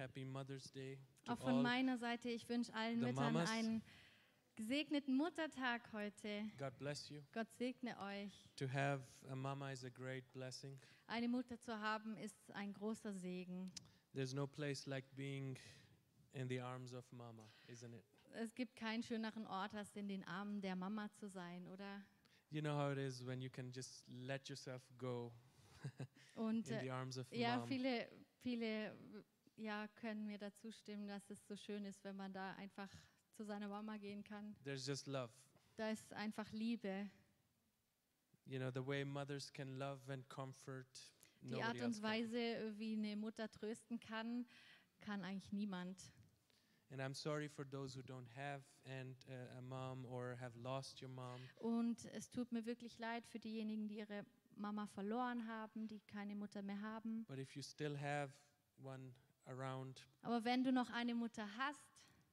happy Mother's Day to Auch von all. meiner Seite, ich wünsche allen the Müttern mamas. einen gesegneten Muttertag heute. God bless you. Gott segne euch. To have a mama is a great blessing. Eine Mutter zu haben, ist ein großer Segen. There's no place like being in the arms of mama, isn't it? Es gibt keinen schöneren Ort, als in den Armen der Mama zu sein, oder? You know how it is when you can just let yourself go Und in the arms of ja, mom. viele ja, können mir dazu stimmen, dass es so schön ist, wenn man da einfach zu seiner Mama gehen kann. There's just love. Da ist einfach Liebe. You know, the way mothers can love and comfort. Die nobody Art else und can. Weise, wie eine Mutter trösten kann, kann eigentlich niemand. And I'm sorry for those who don't have a mom or have lost your mom. Und es tut mir wirklich leid für diejenigen, die ihre Mama verloren haben, die keine Mutter mehr haben. But if you still have one around, Aber wenn du noch eine Mutter hast,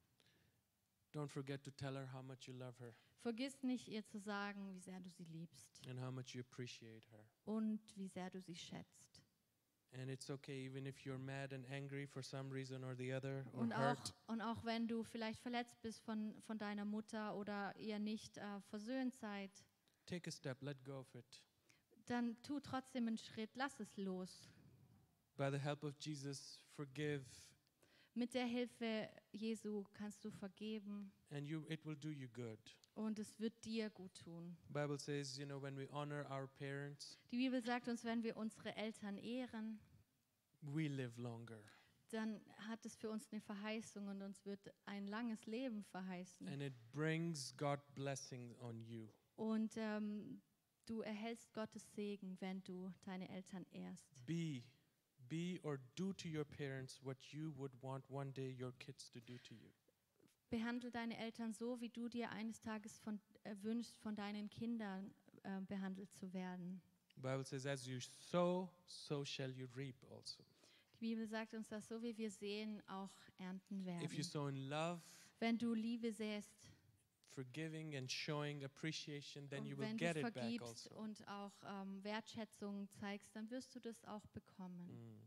don't forget to tell her how much you love her vergiss nicht, ihr zu sagen, wie sehr du sie liebst and how much you appreciate her. und wie sehr du sie schätzt. And it's okay even if you're mad and angry for some reason or the other or Und hurt. auch wenn du vielleicht verletzt bist von deiner Mutter oder ihr nicht versöhnt seid, Take a step, let go of it. dann tu trotzdem einen Schritt, lass es los. By the help of Jesus, forgive, Mit der Hilfe Jesu kannst du vergeben and it will do you good. und es wird dir gut tun. The Bible says, you know, when we honor our parents, Die Bibel sagt uns, wenn wir unsere Eltern ehren, we live longer. dann hat es für uns eine Verheißung und uns wird ein langes Leben verheißen. And it brings God blessing on you. Und du erhältst Gottes Segen, wenn du deine Eltern ehrst. Be or do to your parents what you would want one day your kids to do to you. Behandle deine Eltern so, wie du dir eines Tages wünschst, von deinen Kindern behandelt zu werden. The Bible says, as you sow, so shall you reap also. Die Bibel sagt uns, dass so wie wir sehen, auch ernten werden. If you sow in love, Wenn du Liebe säst forgiving and showing appreciation, then you und will wenn get du it back vergibst also. und auch Wertschätzung zeigst, dann wirst du das auch bekommen.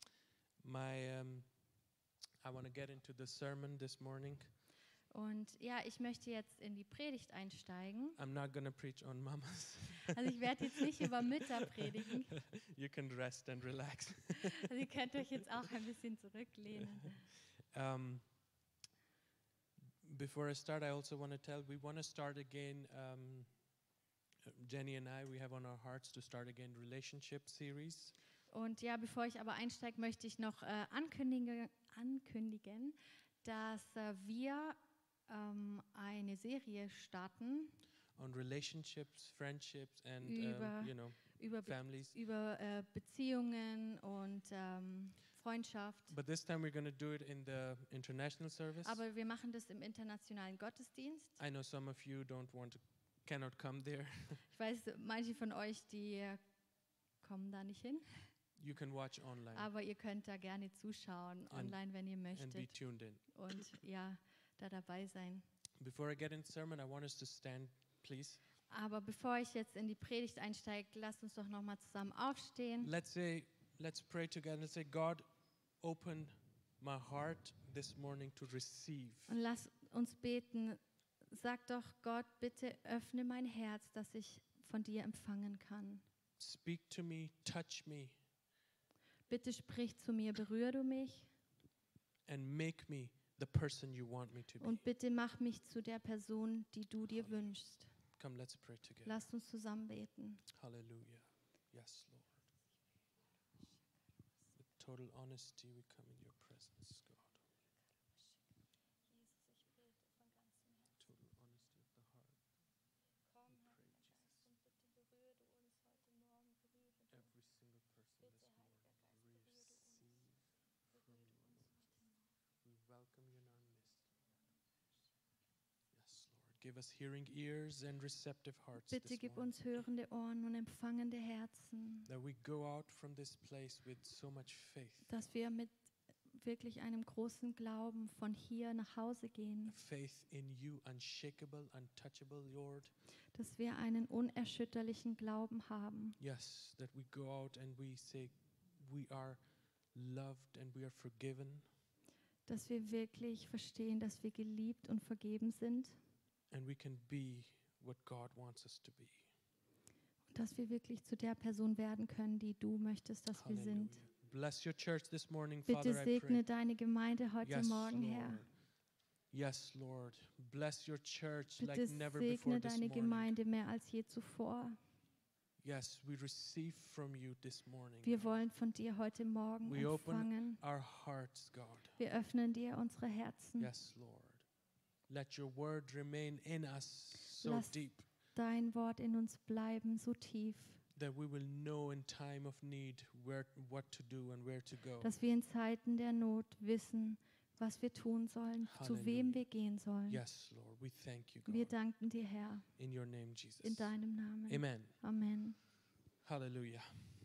I want to get into the sermon this morning. Und ja, ich möchte jetzt in die Predigt einsteigen. I'm not going to preach on mamas. Also ich werde jetzt nicht über Mütter predigen. You can rest and relax. Also ihr könnt euch jetzt auch ein bisschen zurücklehnen. Before I start, I also want to tell, we want to start again, Jenny and I, we have on our hearts to start again relationship series. Und ja, bevor ich aber einsteige, möchte ich noch ankündigen, dass wir eine Serie starten On relationships, friendships and, über families. Beziehungen und Freundschaft. But this time we're going to do it in the international service. Aber wir machen das im internationalen Gottesdienst. I know some of you cannot come there. Ich weiß, manche von euch, die kommen da nicht hin. You can watch online Aber ihr könnt da gerne zuschauen, online, wenn ihr and be möchtet. tuned in. Und ja, da dabei sein. Before I get into sermon, I want us to stand, please. Aber bevor ich jetzt in die Predigt einsteige, lasst uns doch nochmal zusammen aufstehen. Let's pray together. Let's say, God, open my heart this morning to receive. Und lass uns beten. Sag doch, Gott, bitte öffne mein Herz, dass ich von dir empfangen kann. Speak to me, touch me, Bitte sprich zu mir, berühre du mich and make me the person you want me to be. und bitte mach mich zu der Person, die du dir wünschst. Come, let's pray together. Lasst uns zusammen beten. Hallelujah. Yes, Lord. With total honesty, we come in your presence, God. Total honesty of the heart. Komm, Herr, Heiliger Geist, und bitte berühre du uns heute Morgen, berühre du uns. Every single person Bitte, this Heiliger morning, Geist, berühre du uns. receive from Berühre you, du uns Lord. heute Morgen. We welcome you in our midst. Yes, Lord. Give us hearing ears and receptive hearts Bitte this gib morning. uns hörende Ohren und empfangende Herzen, That we go out from this place with so much faith. dass wir mit wirklich einem großen Glauben von hier nach Hause gehen, Faith in you, unshakable, untouchable, Lord. dass wir einen unerschütterlichen Glauben haben, Yes, that we go out and we say we are loved and we are forgiven. dass wir wirklich verstehen, dass wir geliebt und vergeben sind and we can be what God wants us to be. und dass wir wirklich zu der Person werden können, die du möchtest, dass wir Hallelujah. sind. Bless your church this morning, Bitte Father, I pray. segne deine Gemeinde heute Yes, Morgen, Herr. Lord. Yes, Lord. Bless your church Bitte like never before segne this deine morning. Gemeinde mehr als je zuvor. Yes, we receive from you this morning. Wir wollen von dir heute Morgen We open empfangen. our hearts, God. Wir öffnen dir unsere Herzen. Yes, Lord. Let your word remain in us so Lass deep dein Wort in uns bleiben, so tief, that we will know in time of need what to do and where to go. dass wir in Zeiten der Not wissen, was wir tun sollen, zu wem Halleluja. wir gehen sollen. Yes, Lord. We thank you, Wir God. danken dir, Herr, In your name, Jesus. in deinem Namen. Amen. Amen. Hallelujah.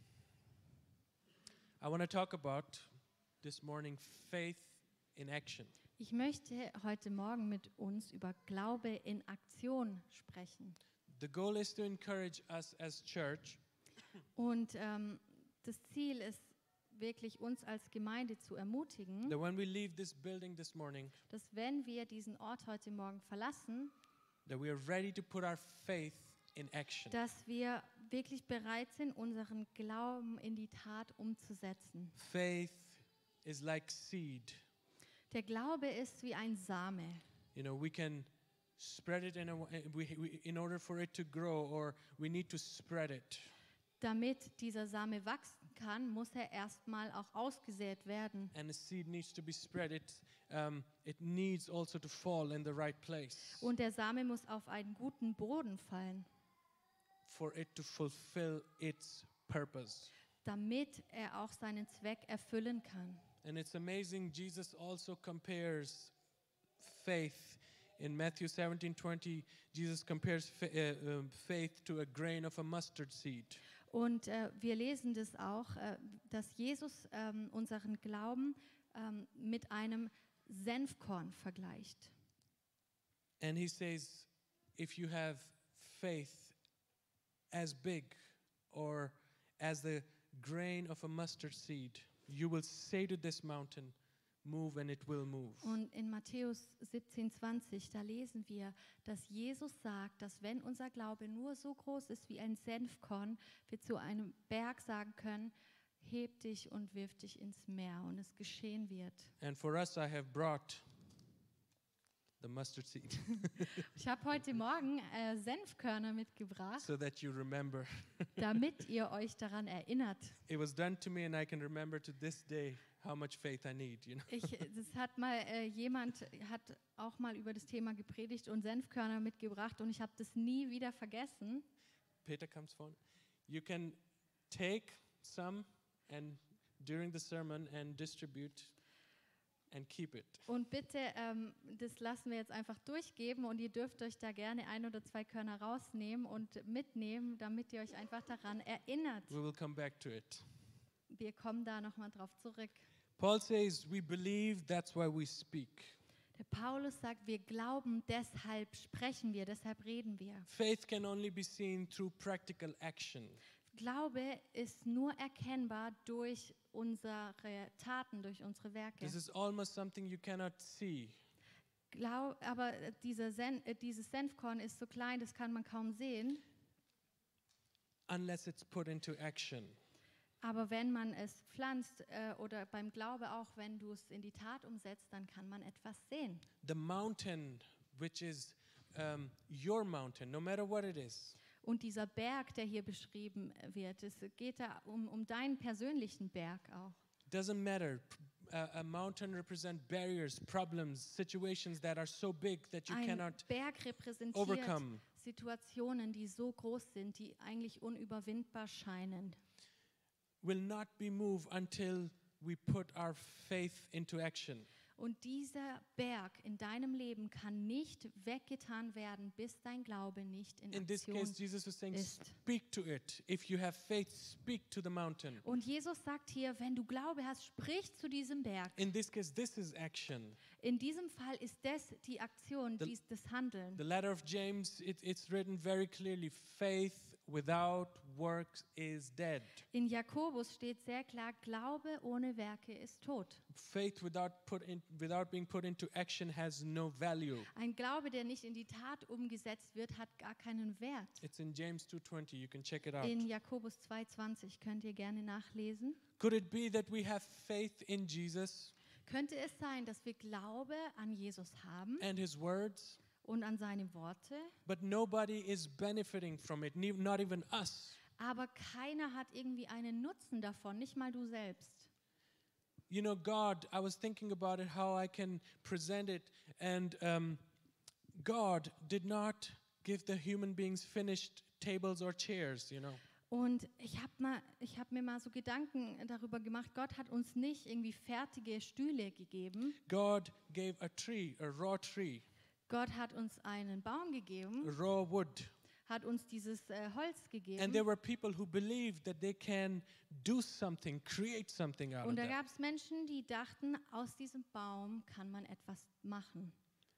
I want to talk about this morning faith in action. Ich möchte heute Morgen mit uns über Glaube in Aktion sprechen. The goal is to encourage us as church Und das Ziel ist wirklich, uns als Gemeinde zu ermutigen, that when we leave this building this morning, dass wenn wir diesen Ort heute Morgen verlassen, that we are ready to put our faith in action. dass wir wirklich bereit sind, unseren Glauben in die Tat umzusetzen. Faith is like seed. Der Glaube ist wie ein Same. You know, we can spread it in order for it to grow, or we need to spread it. Damit dieser Same wachsen kann, muss er erstmal auch ausgesät werden. And a seed needs to be spread. It needs also to fall in the right place Und der Same muss auf einen guten Boden fallen, for it to fulfill its purpose. damit er auch seinen Zweck erfüllen kann. And it's amazing, Jesus also compares faith. In Matthew 17:20, Jesus compares faith to a grain of a mustard seed. Und wir lesen das auch, dass Jesus unseren Glauben mit einem Senfkorn vergleicht. And he says, if you have faith as big or as the grain of a mustard seed, you will say to this mountain, move, and it will move. Und in Matthäus 17,20, da lesen wir, dass Jesus sagt, dass wenn unser Glaube nur so groß ist wie ein Senfkorn, wir zu einem Berg sagen können, heb dich und wirf dich ins Meer und es geschehen wird. And for us, I have brought the mustard seed Ich habe heute Morgen Senfkörner mitgebracht, so that you remember. damit ihr euch daran erinnert. It was done to me, and I can remember to this day how much faith I need, you know. Das hat mal jemand hat auch mal über das Thema gepredigt und Senfkörner mitgebracht und ich habe das nie wieder vergessen. Peter comes phone. You can take some and during the sermon and distribute and keep it. Und bitte, das lassen wir jetzt einfach durchgeben und ihr dürft euch da gerne 1 oder 2 Körner rausnehmen und mitnehmen, damit ihr euch einfach daran erinnert. We will come back to it. Wir kommen da nochmal drauf zurück. Paul says, we believe, that's why we speak. Der Paulus sagt, wir glauben, deshalb sprechen wir, deshalb reden wir. Faith can only be seen through practical action. Glaube ist nur erkennbar durch unsere Taten, durch unsere Werke. This is almost something you cannot see. Aber dieses Senfkorn ist so klein, das kann man kaum sehen. Unless it's put into action. Aber wenn man es pflanzt oder beim Glaube auch, wenn du es in die Tat umsetzt, dann kann man etwas sehen. The mountain, which is your mountain, no matter what it is, Und dieser Berg, der hier beschrieben wird, es geht da um deinen persönlichen Berg auch. doesn't matter. A mountain represents barriers, problems, situations that are so big that you Ein cannot Berg repräsentiert overcome. Situationen, die so groß sind, die eigentlich unüberwindbar scheinen. Will not be moved until we put our faith into action. Und dieser Berg in deinem Leben kann nicht weggetan werden, bis dein Glaube nicht in In this Aktion case, Jesus was saying, ist. speak to it. If you have faith, speak to the mountain. Und Jesus sagt hier, wenn du Glaube hast, sprich zu diesem Berg. In this case, this is action. In diesem Fall ist das die Aktion, das Handeln. The letter of James, it's written very clearly, faith without works is dead. In Jakobus steht sehr klar, Glaube ohne Werke ist tot. Faith without being put into action has no value. Ein Glaube, der nicht in die Tat umgesetzt wird, hat gar keinen Wert. It's in James 2:20. You can check it out. In Jakobus 2,20 könnt ihr gerne nachlesen. Could it be that we have faith in Jesus Könnte es sein, dass wir Glaube an Jesus haben and his words, und an seine Worte, but nobody is benefiting from it, not even us? aber keiner hat irgendwie einen Nutzen davon, nicht mal du selbst. You know, God, I was thinking about it, how I can present it, and God did not give the human beings finished tables or chairs, you know. Und ich hab mir mal so Gedanken darüber gemacht, Gott hat uns nicht irgendwie fertige Stühle gegeben. God gave a tree, a raw tree, Gott hat uns einen Baum a gegeben, raw wood. hat uns dieses Holz And gegeben. there were people who believed that they can do something, create something out of Und da that. gab es Menschen, die dachten, aus diesem Baum kann man etwas machen.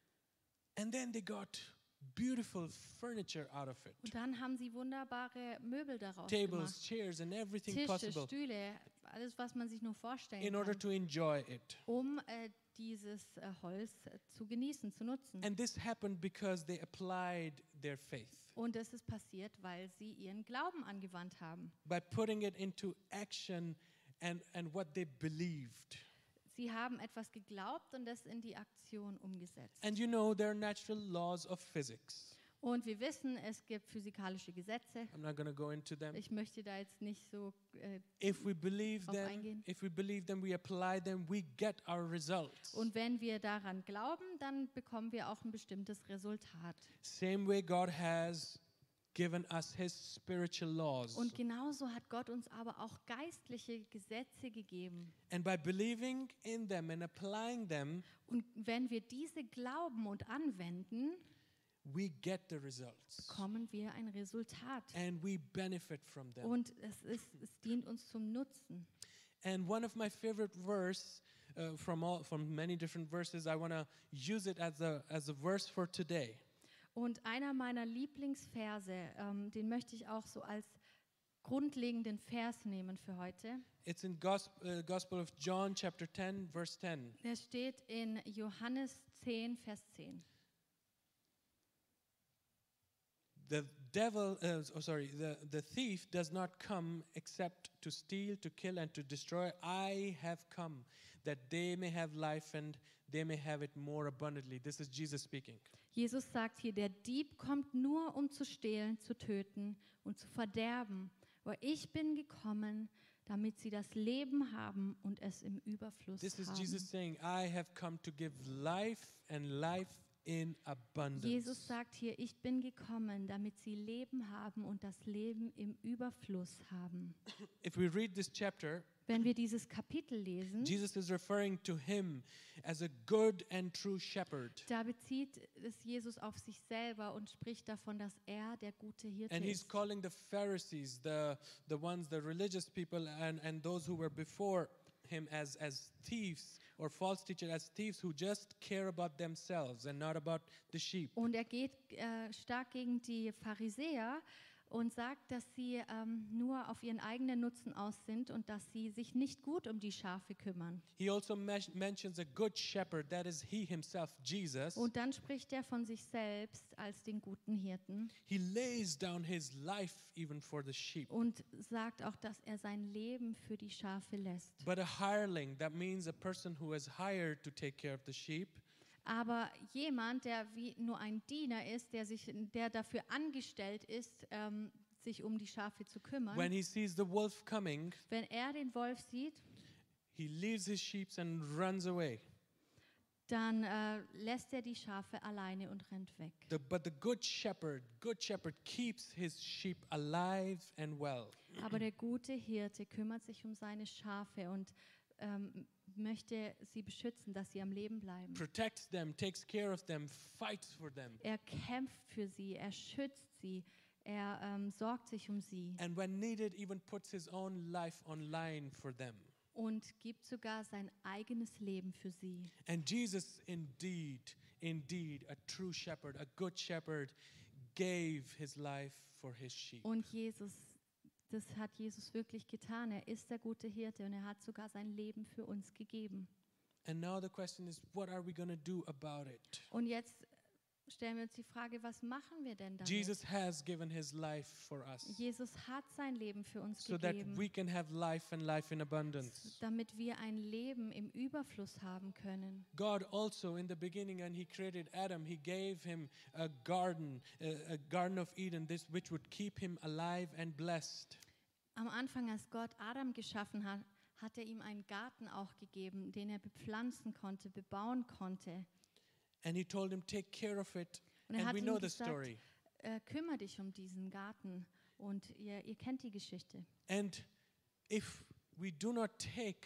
And then they got beautiful furniture out of it. Und dann haben sie wunderbare Möbel daraus Tables, gemacht. chairs, and everything Tische, possible Stühle, alles, was man sich nur vorstellen in order kann, to enjoy it. um dieses Holz zu genießen, zu nutzen. And this happened because they applied their faith. Und das ist passiert, weil sie ihren Glauben angewandt haben. By putting it into action and what they believed. Sie haben etwas geglaubt und das in die Aktion umgesetzt. And you know, there are natural laws of physics. Und wir wissen, es gibt physikalische Gesetze. I'm not going to go into them. Ich möchte da jetzt nicht so If we believe drauf them, eingehen. we apply them, we get our results. Und wenn wir daran glauben, dann bekommen wir auch ein bestimmtes Resultat. Same way God has given us his spiritual laws. Und genauso hat Gott uns aber auch geistliche Gesetze gegeben. And by believing in them and applying them, Und wenn wir diese glauben und anwenden, we get the results. bekommen wir ein Resultat. And we benefit from them. Und es dient uns zum Nutzen. And one of my favorite verse from many different verses, I want to use it as a verse for today. Und einer meiner Lieblingsverse, den möchte ich auch so als grundlegenden Vers nehmen für heute. It's in Gospel of John, chapter 10, verse 10. Der steht in Johannes 10, Vers 10. The thief does not come except to steal, to kill, and to destroy. I have come that they may have life and they may have it more abundantly. This is Jesus speaking. Jesus sagt hier, der Dieb kommt nur, um zu stehlen, zu töten und zu verderben. Aber ich bin gekommen, damit sie das Leben haben und es im Überfluss This is haben. Jesus saying, I have come to give life and life in abundance. Jesus sagt hier, ich bin gekommen, damit sie Leben haben und das Leben im Überfluss haben. If we read this chapter, Wenn wir dieses Kapitel lesen, Jesus is referring to him as a good and true shepherd. da bezieht es Jesus auf sich selber und spricht davon, dass er der gute Hirte And he's ist. calling the Pharisees, the religious people and those who were before him as thieves or false teachers, as thieves who just care about themselves and not about the sheep. Und er geht stark gegen die Pharisäer und sagt, dass sie nur auf ihren eigenen Nutzen aus sind und dass sie sich nicht gut um die Schafe kümmern. He also mentions a good shepherd, that is he himself, Jesus. Und dann spricht er von sich selbst als den guten Hirten He lays down his life even for the sheep. und sagt auch, dass er sein Leben für die Schafe lässt. But a hireling, that means a person who is hired to take care of the sheep. Aber jemand, der wie nur ein Diener ist, der dafür angestellt ist, sich um die Schafe zu kümmern, When he sees the wolf coming, wenn er den Wolf sieht, he leaves his sheep and runs away. dann lässt er die Schafe alleine und rennt weg. But the good shepherd keeps his sheep alive and well. Aber der gute Hirte kümmert sich um seine Schafe und möchte sie beschützen, dass sie am Leben bleiben. Protects them, takes care of them, fights for them. Er kämpft für sie, er schützt sie, er sorgt sich um sie And when needed, even puts his own life on line for them. und gibt sogar sein eigenes Leben für sie. And Jesus indeed, a true shepherd, a good shepherd, gave his life for his sheep. Und das hat Jesus wirklich getan. Er ist der gute Hirte und er hat sogar sein Leben für uns gegeben. And now the question is, what are we going to do about it? Und jetzt stellen wir uns die Frage, was machen wir denn damit? Jesus has given his life for us Jesus hat sein Leben für uns so that gegeben, we can have life and life in abundance. damit wir ein Leben im Überfluss haben können. God also, in the beginning, when he created Adam, he gave him a garden of Eden, this which would keep him alive and blessed. Am Anfang, als Gott Adam geschaffen hat, hat er ihm einen Garten auch gegeben, den er bepflanzen konnte, bebauen konnte. And he told him, take care of it. Und er And hat we ihm know the gesagt, story. Kümmere dich um diesen Garten. Und ihr kennt die Geschichte. And if we do not take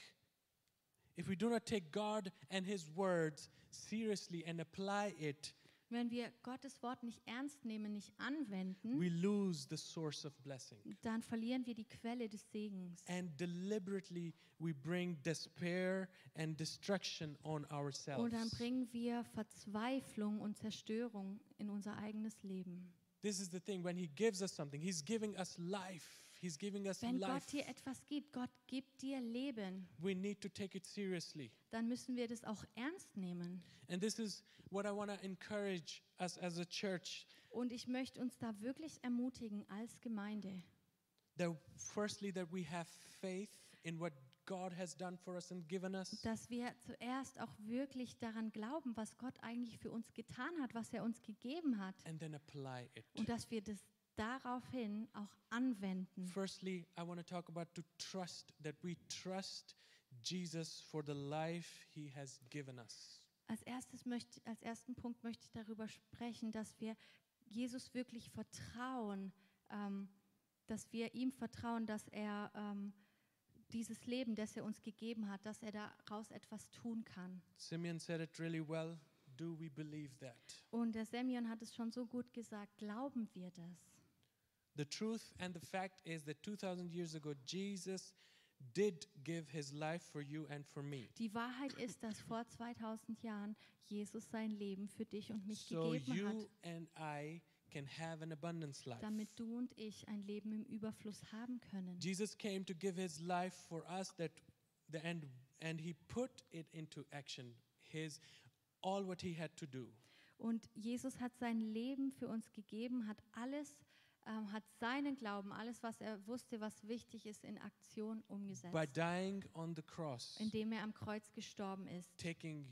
God and his words seriously and apply it, Wenn wir Gottes Wort nicht ernst nehmen, nicht anwenden, we lose the source of blessing. dann verlieren wir die Quelle des Segens. And deliberately we bring despair and destruction on ourselves. Und dann bringen wir Verzweiflung und Zerstörung in unser eigenes Leben. This is the thing, when he gives us something, he's giving us life. He's giving us Wenn Gott life. dir etwas gibt, Gott gibt dir Leben, We need to take it seriously. dann müssen wir das auch ernst nehmen. And this is what I want to encourage us as a church. Und ich möchte uns da wirklich ermutigen als Gemeinde, Firstly, that we have faith in what God has done for us and given us. dass wir zuerst auch wirklich daran glauben, was Gott eigentlich für uns getan hat, was er uns gegeben hat. And then apply it. Und dass wir das daraufhin auch anwenden. Firstly, I want to talk about to trust, that we trust Jesus for the life he has given us. Als ersten Punkt möchte ich darüber sprechen, dass wir Jesus wirklich vertrauen, dass wir ihm vertrauen, dass er dieses Leben, das er uns gegeben hat, dass er daraus etwas tun kann. Simeon said it really well. Do we believe that? Und der Semyon hat es schon so gut gesagt, glauben wir das? The truth and the fact is that 2000 years ago, Jesus did give his life for you and for me. Die Wahrheit ist, dass vor 2000 Jahren Jesus sein Leben für dich und mich So gegeben you hat, and I can have an abundance life. damit du und ich ein Leben im Überfluss haben können. Jesus came to give his life for us and he put it into action. All what he had to do. Und Jesus hat sein Leben für uns gegeben, hat seinen Glauben, alles, was er wusste, was wichtig ist, in Aktion umgesetzt, By dying on the cross, indem er am Kreuz gestorben ist. taking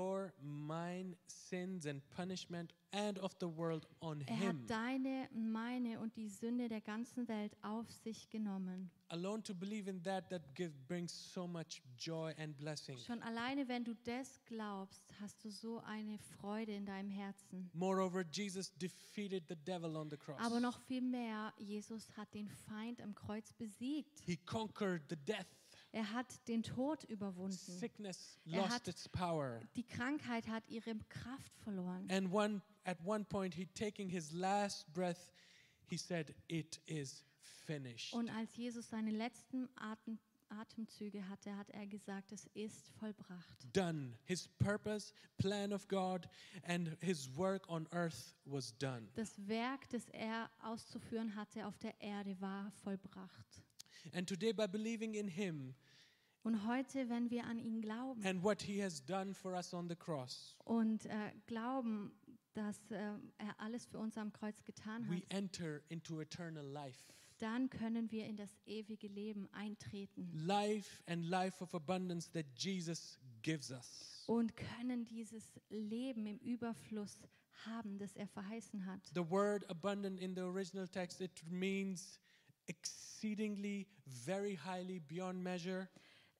mine, sins and punishment and of the world on Er him. hat deine, meine und die Sünde der ganzen Welt auf sich genommen. Alone to believe in that brings so much joy and blessing. Schon alleine, wenn du das glaubst, hast du so eine Freude in deinem Herzen. Moreover, Jesus defeated the devil on the cross. Aber noch viel mehr, Jesus hat den Feind am Kreuz besiegt. He conquered the death. Er hat den Tod überwunden. Sickness Er lost hat- its power. Die Krankheit hat ihre Kraft verloren. And at one point, he taking his last breath, he said, "It is finished." Und als Jesus seine letzten Atemzüge hatte, hat er gesagt, es ist vollbracht. Done. His purpose, plan of God, and his work on earth was done. Das Werk, das er auszuführen hatte auf der Erde, war vollbracht. And today, by believing in him Und heute, wenn wir an ihn glauben and what he has done for us on the cross, und glauben, dass er alles für uns am Kreuz getan we hat, enter into eternal life. dann können wir in das ewige Leben eintreten Life and life of abundance that Jesus gives us. und können dieses Leben im Überfluss haben, das er verheißen hat. The word abundant in the original text, it means exceedingly, very highly, beyond measure.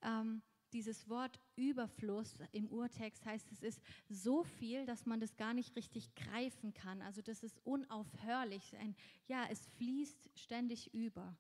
Dieses Wort Überfluss im Urtext heißt, es ist so viel, dass man das gar nicht richtig greifen kann. Also das ist unaufhörlich. Es fließt ständig über.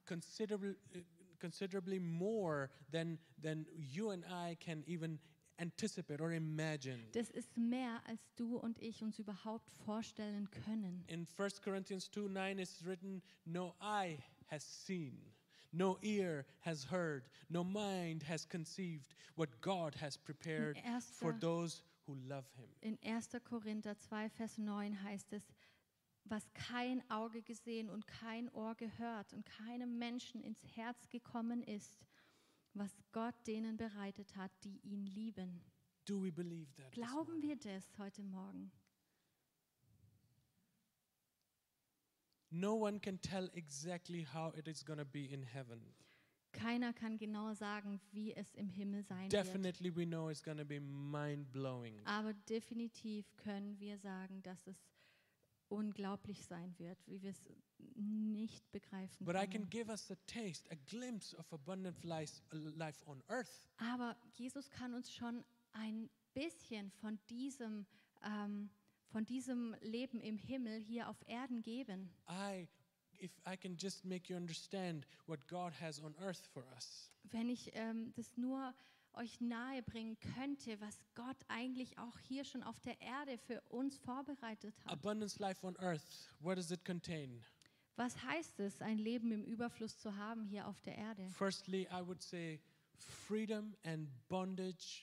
Considerably more than you and I can even anticipate or imagine. Das ist mehr, als du und ich uns überhaupt vorstellen können. In 1 Corinthians 2:9 it's written, "No eye has seen, no ear has heard, no mind has conceived what God has prepared for those who love him." In 1. Korinther 2, Vers 9 heißt es, was kein Auge gesehen und kein Ohr gehört und keinem Menschen ins Herz gekommen ist, was Gott denen bereitet hat, die ihn lieben. Do we believe that? this Glauben morning? wir das heute Morgen? No one can tell exactly how it is going to be in heaven. Keiner kann genau sagen, wie es im Himmel sein wird. Definitely we know it's going to be mind-blowing. Aber definitiv können wir sagen, dass es unglaublich sein wird, wie wir es nicht begreifen But I can können. give us a taste, a glimpse of abundant life on earth. Aber Jesus kann uns schon ein bisschen von diesem Leben im Himmel hier auf Erden geben. If I can just make you understand what God has on earth for us. Wenn ich das nur euch nahe bringen könnte, was Gott eigentlich auch hier schon auf der Erde für uns vorbereitet hat. Abundance life on earth, what does it contain? Was heißt es, ein Leben im Überfluss zu haben hier auf der Erde? Firstly, I would say freedom and bondage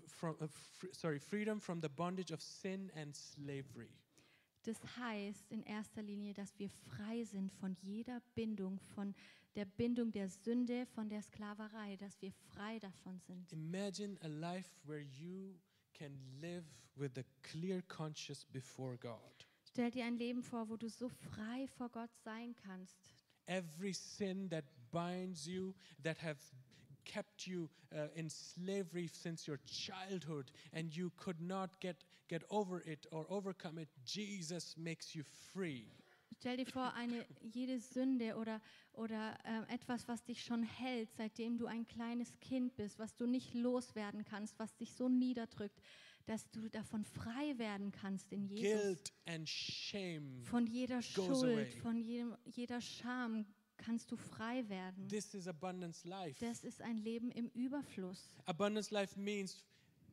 freedom from the bondage of sin and slavery. Das heißt in erster Linie, dass wir frei sind von jeder Bindung, von der Bindung der Sünde, von der Sklaverei, dass wir frei davon sind. Imagine a life where you can live with a clear conscience before God. Stell dir ein Leben vor, wo du so frei vor Gott sein kannst. Every sin that binds you, that have kept you in slavery since your childhood and you could not get over it or overcome it, Jesus makes you free. Stell dir vor, jede Sünde oder etwas, was dich schon hält, seitdem du ein kleines Kind bist, was du nicht loswerden kannst, was dich so niederdrückt, dass du davon frei werden kannst in Jesus. Guilt and shame. Von jeder goes away. Schuld, von jeder Scham kannst du frei werden. This is abundance life. Das ist ein Leben im Überfluss. Abundance life means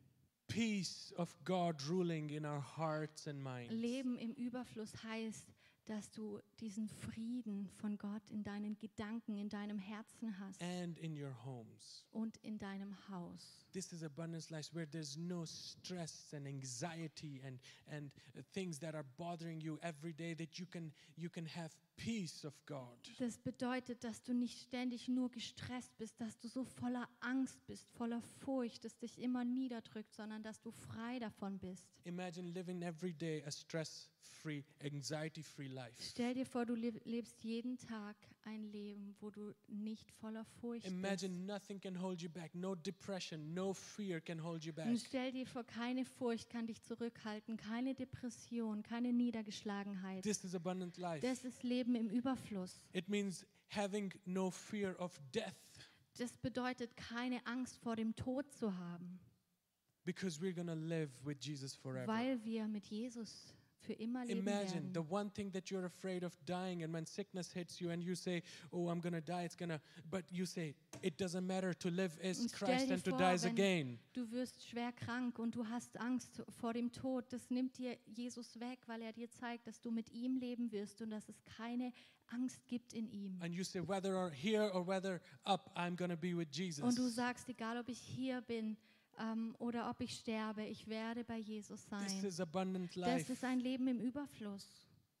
peace of God ruling in our hearts and minds. Leben im Überfluss heißt, dass du diesen Frieden von Gott in deinen Gedanken, in deinem Herzen hast And in your homes. und in deinem Haus. This is abundance life where there's no stress and anxiety and things that are bothering you every day, that you can have peace of God. Das bedeutet, dass du nicht ständig nur gestresst bist, dass du so voller Angst bist, voller Furcht, dass dich immer niederdrückt, sondern dass du frei davon bist. Imagine living every day a stress-free, anxiety-free life. Stell dir vor, du lebst jeden Tag ein Leben, wo du nicht voller Furcht Imagine bist. nothing can hold you back, no depression, no fear can hold you back. Und stell dir vor, keine Furcht kann dich zurückhalten, keine Depression, keine Niedergeschlagenheit. This is abundant life. Das ist Leben im Überfluss. It means having no fear of death Das bedeutet, keine Angst vor dem Tod zu haben, because we're going to live with Jesus forever. weil wir mit Jesus für immer leben Imagine the werden. one thing that you're afraid of dying, and when sickness hits you and you say, oh, I'm going to die, but you say, it doesn't matter, to live is Und stell Christ dir and to vor, die is wenn again. Du wirst schwer krank und du hast Angst vor dem Tod. Das nimmt dir Jesus weg, weil er dir zeigt, dass du mit ihm leben wirst und dass es keine Angst gibt in ihm. And you say, whether here or whether up, I'm going to be with Jesus. Und du sagst, egal ob ich hier bin oder ob ich sterbe, ich werde bei Jesus This sein. is abundant Das life. ist ein Leben im Überfluss.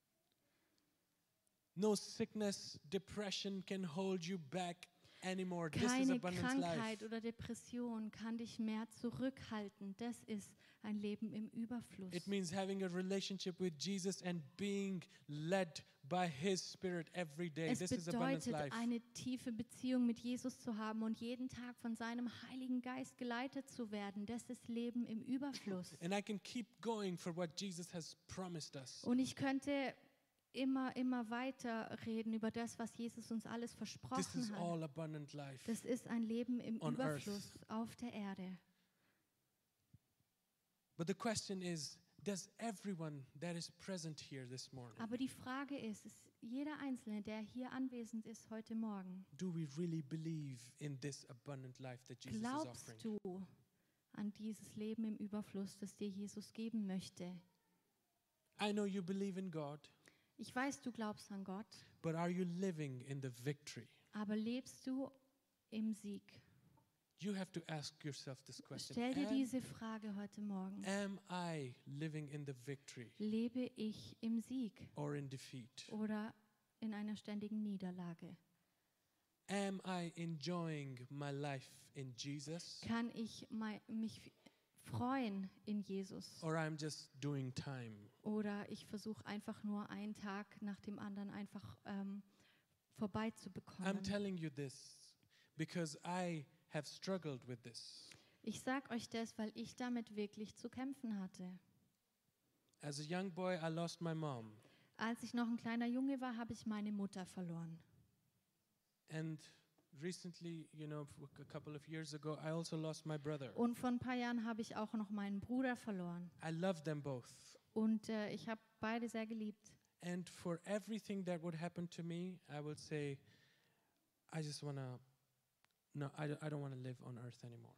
No sickness, depression can hold you back anymore. This is Keine abundant Krankheit life. oder Depression kann dich mehr zurückhalten. Das ist ein Leben im Überfluss. It means having a relationship with Jesus and being led by His Spirit every day. Es This is abundant bedeutet, life. eine tiefe Beziehung mit Jesus zu haben und jeden Tag von seinem Heiligen Geist geleitet zu werden. Das ist Leben im Überfluss. And I can keep going for what Jesus has promised us. Und ich könnte immer weiter reden über das, was Jesus uns alles This versprochen is hat. all abundant life. Das ist ein Leben im on Überfluss auf der Erde. But the question is, does everyone that is present here this morning, Aber die Frage ist jeder Einzelne, der hier anwesend ist heute Morgen, do we really believe in this abundant life that Jesus is glaubst offering? du an dieses Leben im Überfluss, das dir Jesus geben möchte? I know you believe in God, Ich weiß, du glaubst an Gott, but are you living in the victory? aber lebst du im Sieg? You have to ask yourself this question. Stell dir diese Frage heute Morgen. Am I living in the victory Lebe ich im Sieg or in defeat? oder in einer ständigen Niederlage? Am I enjoying my life in Jesus, Kann ich mich freuen in Jesus? or I'm just doing time? Oder ich versuche einfach nur einen Tag nach dem anderen einfach I'm vorbeizubekommen. telling you this because I have struggled with this. Ich sage euch das, weil ich damit wirklich zu kämpfen hatte. As a young boy, I lost my mom. Als ich noch ein kleiner Junge war, habe ich meine Mutter verloren. And recently, a couple of years ago, I also lost my brother. Und vor ein paar Jahren habe ich auch noch meinen Bruder verloren. I love them both. Und ich habe beide sehr geliebt. And for everything that would happen to me, I would say, I just want to, no, I don't want to live on earth anymore.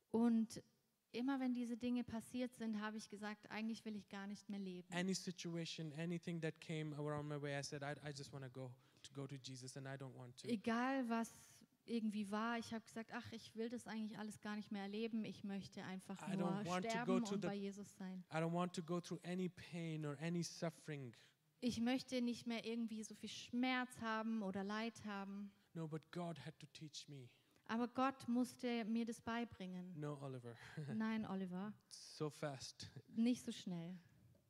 Und immer wenn diese Dinge passiert sind, habe ich gesagt, eigentlich will ich gar nicht mehr leben. Any situation, anything that came around my way, I said, I just want to go to Jesus and I don't want to. Egal was irgendwie war, ich habe gesagt, ach, ich will das eigentlich alles gar nicht mehr erleben. Ich möchte einfach I nur don't want to sterben go to und the- bei Jesus sein. I don't want to go through any pain or any suffering. Ich möchte nicht mehr irgendwie so viel Schmerz haben oder Leid haben. No, but God had to teach me. Aber Gott musste mir das beibringen. No, Oliver, Nein, Oliver, so fast. nicht so schnell.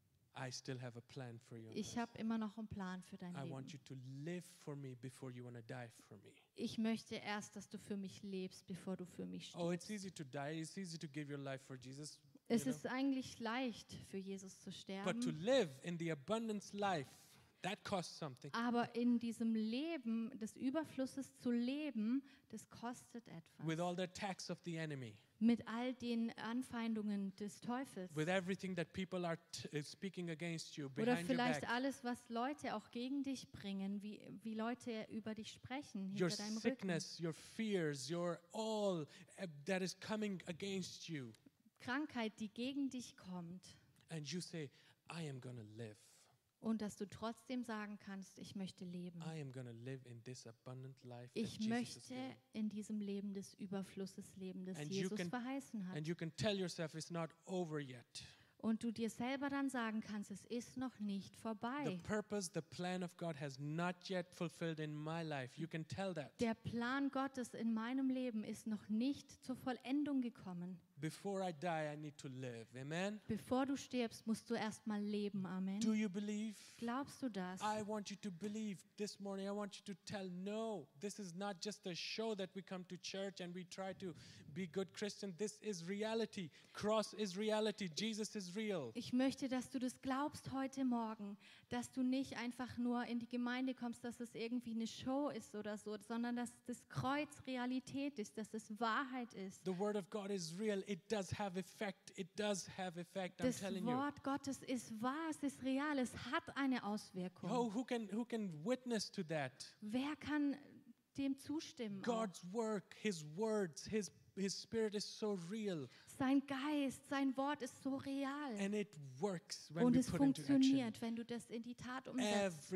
I still have a plan for you. Ich habe immer noch einen Plan für dein I want Leben. you to live for me before you want to die for me. Ich möchte erst, dass du für mich lebst, bevor du für mich Oh, it's stirbst. easy to die. It's easy to give your life for Jesus. Es you know. ist eigentlich leicht, für Jesus zu But to sterben. live in the abundance life, that costs something. Aber in diesem Leben des Überflusses zu leben, das kostet With all etwas. the attacks of the enemy, Mit all den Anfeindungen des Teufels. with everything that people are speaking against you Oder behind your vielleicht back, alles, was Leute auch gegen dich bringen, wie Leute über dich sprechen, your hinter deinem Rücken. sickness, your fears, your all that is coming against you, Krankheit, die gegen dich kommt. and you say, I am going to live. Und dass du trotzdem sagen kannst, ich möchte leben. I am going to live in this abundant life that Ich Jesus has möchte given. in diesem Leben des Überflusses leben, das And you Jesus can- verheißen hat. And you can tell yourself it's not over yet. Und du dir selber dann sagen kannst, es ist noch nicht The vorbei. purpose, the plan of God has not yet fulfilled in my life. You can tell that. Der Plan Gottes in meinem Leben ist noch nicht zur Vollendung gekommen. Before I die, I need to live. Amen? Bevor du stirbst, musst du erstmal leben. Amen. Do you believe? Glaubst du das? I want you to believe this morning. I want you to tell, no, this is not just a show that we come to church and we try to be good Christian. This is reality. Cross is reality. Jesus is real. Ich möchte, dass du das glaubst heute Morgen, dass du nicht einfach nur in die Gemeinde kommst, dass es irgendwie eine Show ist oder so, sondern dass das Kreuz Realität ist, dass es Wahrheit ist. The word of God is real. It does have effect. It does have effect. I'm Das telling you. Wort Gottes ist wahr, es ist real, es hat eine Auswirkung. Oh, who can witness to that? Wer kann dem zustimmen? Auch? God's work, His words, His Spirit is so real, Sein Geist, sein Wort ist so real. and it works when Und we es put into action. funktioniert, wenn du das in die Tat umsetzt.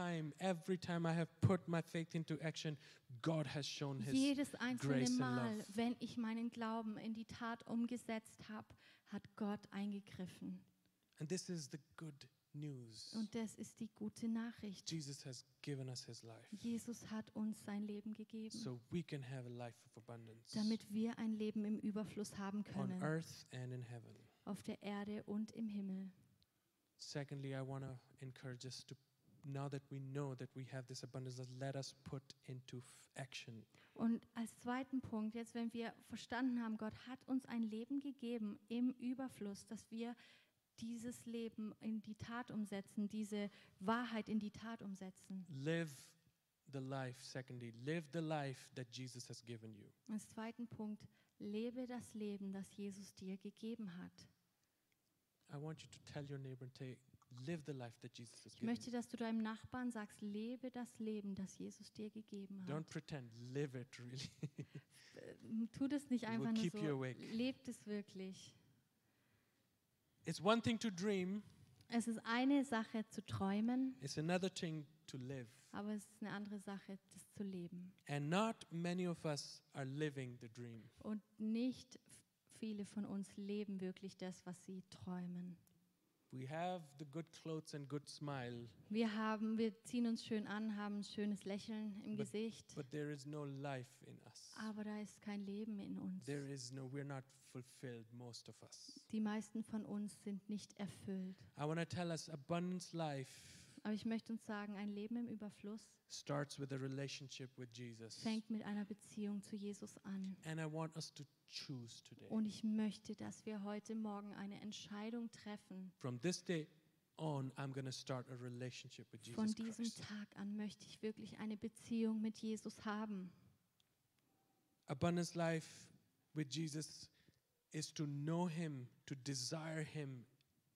Every time I have put my faith into action, God has shown His Jedes einzelne grace and Mal, love. wenn ich meinen Glauben in die Tat umgesetzt habe, hat Gott eingegriffen. And this is the good news. Und das ist die gute Nachricht. Jesus has given us His life, Jesus hat uns sein Leben gegeben, so we can have a life of abundance damit wir ein Leben im Überfluss haben on können, earth and in heaven. auf der Erde und im Himmel. Secondly, I want to encourage us to, now that we know that we have this abundance, let us put into action. Und als zweiten Punkt, jetzt wenn wir verstanden haben, Gott hat uns ein Leben gegeben im Überfluss, dass wir dieses Leben in die Tat umsetzen, diese Wahrheit in die Tat umsetzen. Live the life, secondly, live the life that Jesus has given you. Als zweiten Punkt, lebe das Leben, das Jesus dir gegeben hat. I want you to tell your neighbor and say, live the life that Jesus has Ich given möchte, you. dass du deinem Nachbarn sagst, lebe das Leben, das Jesus dir gegeben Don't hat. pretend, live it really. Tu das nicht It einfach will nur keep you so, awake. lebt es wirklich. It's one thing to dream, Es ist eine Sache zu träumen, it's another thing to live. aber es ist eine andere Sache, das zu leben. And not many of us are living the dream. Und nicht viele von uns leben wirklich das, was sie träumen. We have the good clothes and good smile, Wir ziehen uns schön an, haben ein schönes Lächeln im Gesicht, but there is no life in us. aber da ist kein Leben in uns. We're not fulfilled, most of us. Die meisten von uns sind nicht erfüllt. I want to tell us abundance life Aber ich möchte uns sagen, ein Leben im Überfluss starts with a relationship with Jesus. fängt mit einer Beziehung zu Jesus an. And I want us to choose today. Und ich möchte, dass wir heute Morgen eine Entscheidung treffen. From this day on, I'm going to start a relationship with Von Jesus diesem Christ. Tag an möchte ich wirklich eine Beziehung mit Jesus haben. Abundance life with Jesus is to know Him, to desire Him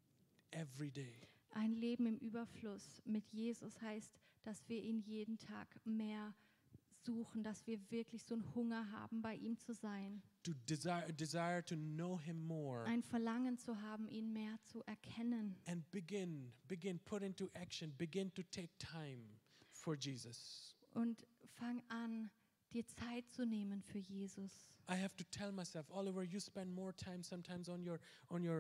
every day. Ein Leben im Überfluss mit Jesus heißt, dass wir ihn jeden Tag mehr suchen, dass wir wirklich so einen Hunger haben, bei ihm zu sein. To desire to know Him more. Ein Verlangen zu haben, ihn mehr zu erkennen. And begin, put into action, begin to take time for Jesus. Und fang an, dir Zeit zu nehmen für Jesus. I have to tell myself, Oliver, you spend more time sometimes on your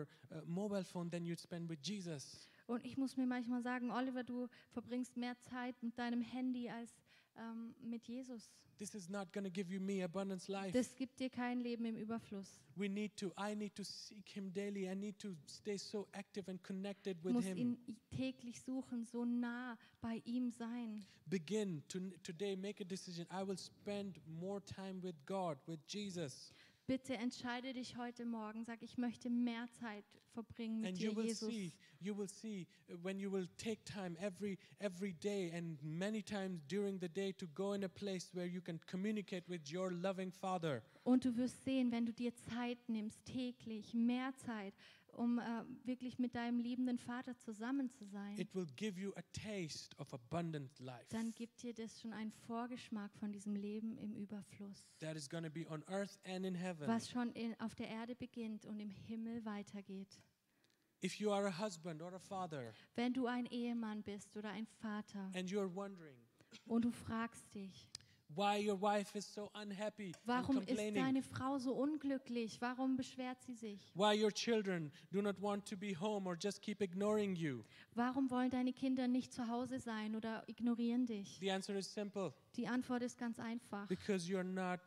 mobile phone than you spend with Jesus. Und ich muss mir manchmal sagen, Oliver, du verbringst mehr Zeit mit deinem Handy als mit Jesus. This is not going to give you me abundance life. Das gibt dir kein Leben im Überfluss. I need to seek Him daily. I need to stay so active and connected Ich with muss Him. ihn täglich suchen, so nah bei ihm sein. Begin today, make a decision. I will spend more time with God, with Jesus. Bitte entscheide dich heute Morgen, sag, ich möchte mehr Zeit verbringen mit And dir, Jesus. you will see when you will take time every day and many times during the day to go in a place where you can communicate with your loving Father. Und du wirst sehen, wenn du dir Zeit nimmst, täglich, mehr Zeit, um wirklich mit deinem liebenden Vater zusammen zu sein, It will give you a taste of abundant life. dann gibt dir das schon einen Vorgeschmack von diesem Leben im Überfluss, That is going to be on earth and in heaven. was schon auf der Erde beginnt und im Himmel weitergeht. If you are a husband or a father Wenn du ein Ehemann bist oder ein Vater and you are wondering und du fragst dich, why your wife is so unhappy and warum ist complaining, deine Frau so unglücklich? Warum beschwert sie sich? why your children do not want to be home or just keep ignoring you, Warum wollen deine Kinder nicht zu Hause sein oder ignorieren dich? the answer is simple. Die Antwort ist ganz einfach. Because you're not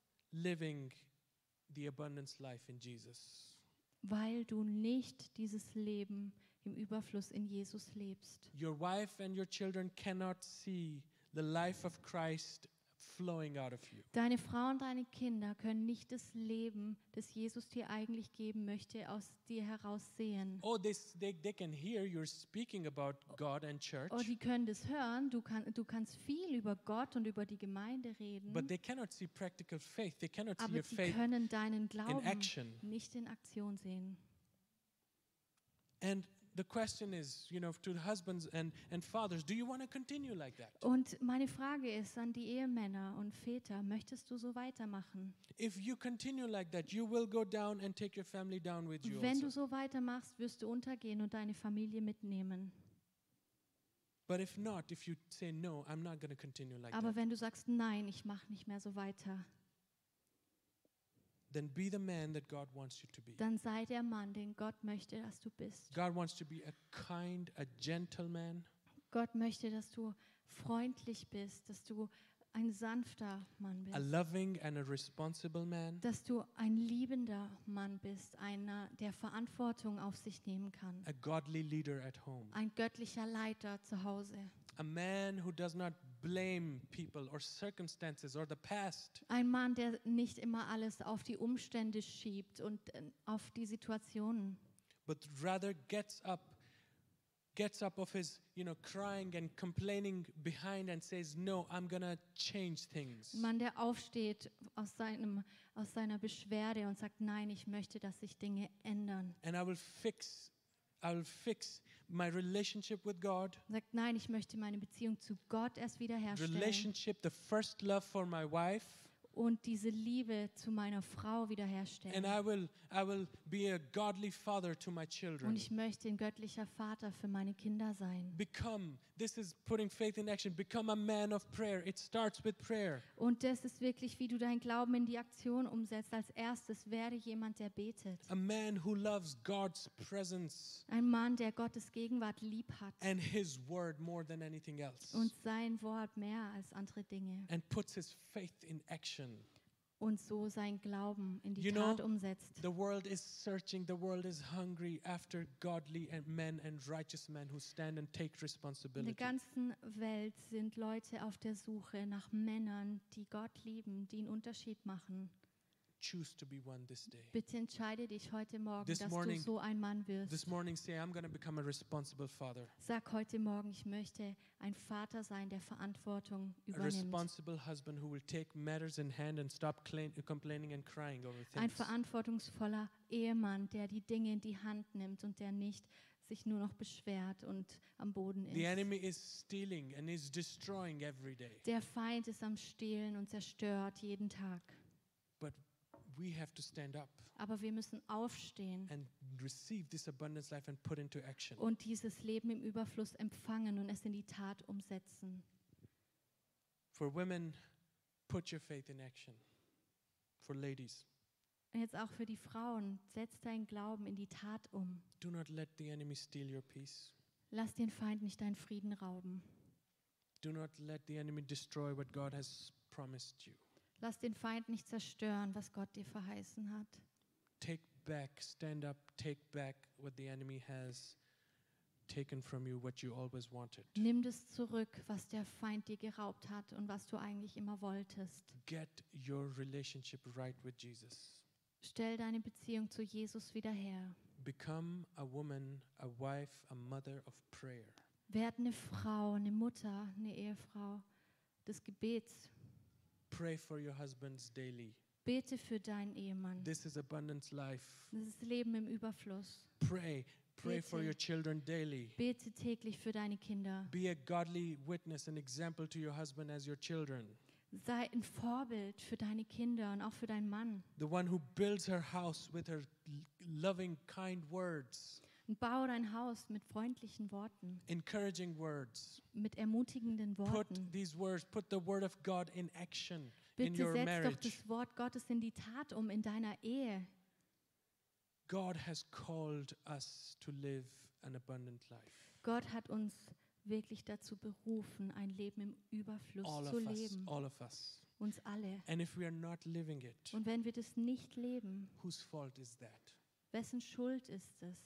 living the abundance life in Jesus. Weil du nicht dieses Leben im Überfluss in Jesus lebst. Your wife and your children cannot see the life of Christ flowing out of you. Deine Frau und deine Kinder können nicht das Leben, das Jesus dir eigentlich geben möchte, aus dir heraus sehen. Oh, they can hear you're speaking about God and church, Oh, die können das hören. Du kannst viel über Gott und über die Gemeinde reden. but they cannot see practical faith. They cannot see Aber your sie faith können deinen in Glauben action. nicht in Aktion sehen. And the question is, to the husbands and fathers, do you want to continue like that? Und meine Frage ist an die Ehemänner und Väter, möchtest du so weitermachen? If you continue like that, you will go down and take your family down with you Wenn du also. so weitermachst, wirst du untergehen und deine Familie mitnehmen. But if not, if you say, no, I'm not going to continue like Aber that, wenn du sagst, nein, ich mache nicht mehr so weiter, then be the man that God wants you to be. dann sei der Mann, den Gott möchte, dass du bist. God wants to be a kind, a gentleman, Gott möchte, dass du freundlich bist, dass du ein sanfter Mann a bist, loving and a responsible man, dass du ein liebender Mann bist, einer, der Verantwortung auf sich nehmen kann, a godly leader at home, ein göttlicher Leiter zu Hause, a man who does not blame people or circumstances or the past, ein Mann, der nicht immer alles auf die Umstände schiebt und auf die Situationen, but rather gets up of his, crying and complaining behind and says, no, I'm going to change things. ein Mann, der aufsteht aus seiner Beschwerde und sagt, nein, ich möchte, dass sich Dinge ändern. And I will fix my relationship with God, Sagt, nein, ich möchte meine Beziehung zu Gott erst wiederherstellen. relationship, the first love for my wife, und diese Liebe zu meiner Frau And wiederherstellen. I will be a godly father to my Und children. ich möchte ein göttlicher Vater für meine Kinder sein. This is putting faith in action. Become a man of prayer. It starts with prayer. Und das ist wirklich, wie du deinen Glauben in die Aktion umsetzt. Als erstes werde jemand, der betet. A man who loves God's presence Ein Mann, der Gottes Gegenwart lieb hat and his word more than anything else. und sein Wort mehr als andere Dinge. And puts his faith in action. Und so sein Glauben in die You know, Tat umsetzt. The world is searching, the world is hungry after godly and men and righteous men who stand and take In der responsibility. ganzen Welt sind Leute auf der Suche nach Männern, die Gott lieben, die einen Unterschied machen. Choose to be one this day. Bitte entscheide dich heute Morgen, This dass morning- du so ein Mann This wirst. morning say, I'm going to become a responsible father. Sag heute Morgen, ich möchte ein Vater sein, der Verantwortung A übernimmt. responsible husband who will take matters in hand and stop complaining and crying over Ein things. verantwortungsvoller Ehemann, der die Dinge in die Hand nimmt und der nicht sich nur noch beschwert und am Boden The ist. enemy is stealing and is destroying every day. Der Feind ist am Stehlen und zerstört jeden Tag. But we have to stand up Aber wir müssen aufstehen and receive this abundance life and put into action. und dieses Leben im Überfluss empfangen und es in die Tat umsetzen. For women, put your faith in action. For ladies, Und jetzt auch für die Frauen, setz deinen Glauben in die Tat um. do not let the enemy steal your peace. Lass den Feind nicht deinen Frieden rauben. Do not let the enemy destroy what God has promised you. Lass den Feind nicht zerstören, was Gott dir verheißen hat. Take back, stand up, take back what the enemy has taken from you, what you always wanted. Nimm das zurück, was der Feind dir geraubt hat und was du eigentlich immer wolltest. Get your relationship right with Jesus. Stell deine Beziehung zu Jesus wieder her. Become a woman, a wife, a mother of prayer. Werd eine Frau, eine Mutter, eine Ehefrau des Gebets. Pray for your husbands daily. Bete für deinen Ehemann. This is abundance life. Das ist Leben im Überfluss. Pray for Bete. your children daily. Bete täglich für deine Kinder. Be a godly witness, an example to your husband as your children. Sei ein Vorbild für deine Kinder und auch für deinen Mann. The one who builds her house with her loving, kind words, Und baue dein Haus mit freundlichen Worten, encouraging words. mit ermutigenden Put Worten. these words, put the word of God in action in Bitte your setz doch marriage. das Wort Gottes in die Tat um in deiner Ehe. God has called us to live an abundant life. Gott hat uns wirklich dazu berufen, ein Leben im Überfluss All zu of us, leben. all of us. Uns alle. And if we are not living it, Und wenn wir das nicht leben, whose fault is that? wessen Schuld ist es?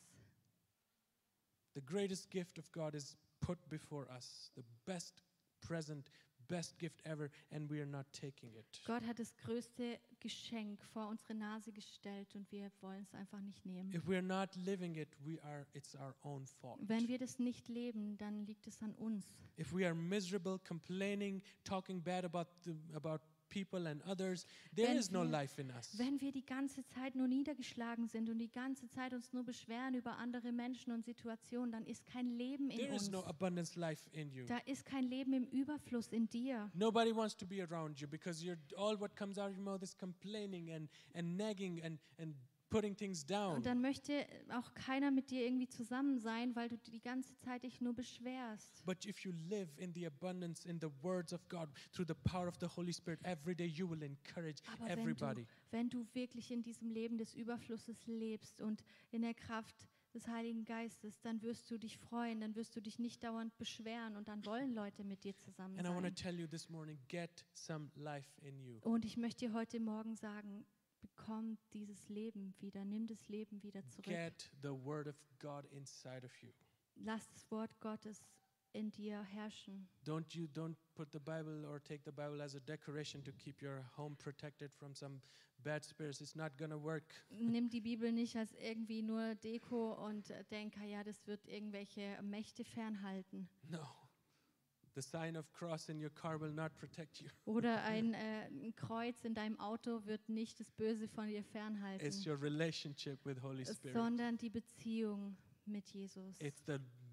The greatest gift of God is put before us, the best present, best gift ever, and we are not taking it. Gott hat das größte Geschenk vor unsere Nase gestellt und wir wollen es einfach nicht nehmen. If we are not living it, it's our own fault. Wenn wir das nicht leben, dann liegt es an uns. If we are miserable, complaining, talking bad about people and others, there Wenn is no wir- life in us. Wenn wir die ganze Zeit nur niedergeschlagen sind und die ganze Zeit uns nur beschweren über andere Menschen und Situationen, dann ist kein Leben in There is uns. no abundance life in you. Da ist kein Leben im Überfluss in dir. Nobody wants to be around you because all what comes out of your mouth is complaining and nagging and putting things down. Und dann möchte auch keiner mit dir irgendwie zusammen sein, weil du die ganze Zeit dich nur beschwerst. But if you live in the abundance, in the words of God, through the power of the Holy Spirit, every day you will encourage Aber everybody. wenn du wirklich in diesem Leben des Überflusses lebst und in der Kraft des Heiligen Geistes, dann wirst du dich freuen, dann wirst du dich nicht dauernd beschweren und dann wollen Leute mit dir zusammen And I want to sein. tell you this morning, get some life in you. Und ich möchte dir heute Morgen sagen, bekomm dieses Leben wieder, nimm das Leben wieder zurück. Get the word of God inside of you. Lass das Wort Gottes in dir herrschen. Don't put the Bible or take the Bible as a decoration to keep your home protected from some bad spirits. It's not going to work. Nimm die Bibel nicht als irgendwie nur Deko und denk, ja, das wird irgendwelche Mächte fernhalten. No. The sign of cross in your car will not protect you. Oder ein Kreuz in deinem Auto wird nicht das Böse von dir It's fernhalten, your relationship with Holy Spirit. sondern die Beziehung mit Jesus. It's the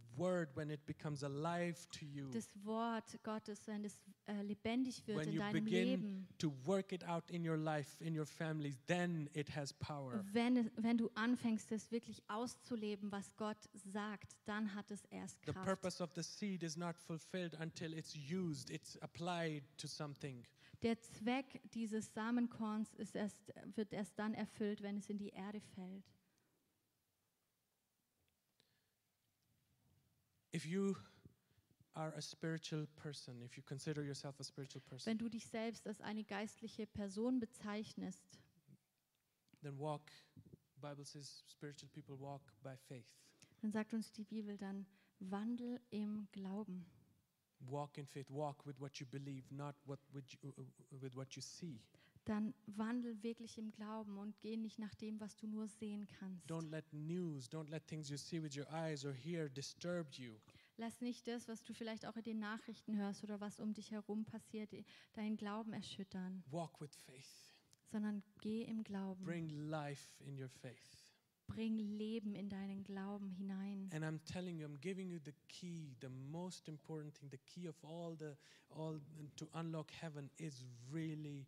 word, when it becomes alive to you, Das Wort Gottes, wenn es lebendig wird when in you deinem begin Leben, to work it out in your life, in your families, then it has power. wenn du anfängst, es wirklich auszuleben, was Gott sagt, dann hat es erst The Kraft. purpose of the seed is not fulfilled until it's used, it's applied to something. Der Zweck dieses Samenkorns wird erst dann erfüllt, wenn es in die Erde fällt. If you are a spiritual person, if you consider yourself a spiritual person, Wenn du dich selbst als eine geistliche Person bezeichnest, then walk. Bible says spiritual people walk by faith. dann sagt uns die Bibel dann, wandel im Glauben. Walk in faith. Walk with what you believe, not with what you see. Dann wandel wirklich im Glauben und geh nicht nach dem, was du nur sehen kannst. Don't let news, don't let things you see with your eyes or hear disturb you. Lass nicht das, was du vielleicht auch in den Nachrichten hörst oder was um dich herum passiert, deinen Glauben erschüttern, Walk with faith. sondern geh im Glauben. Bring life in your faith. Bring Leben in deinen Glauben hinein. And I'm telling you, I'm giving you the key, the most important thing, the key of all to unlock heaven is really